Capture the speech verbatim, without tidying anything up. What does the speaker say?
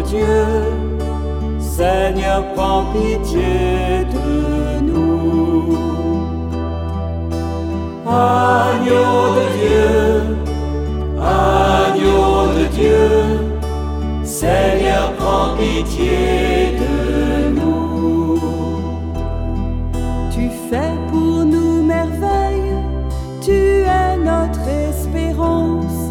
Dieu, Seigneur, prends pitié de nous. Agneau de Dieu, agneau de Dieu, Seigneur, prends pitié de nous. Tu fais pour nous merveilles, tu es notre espérance.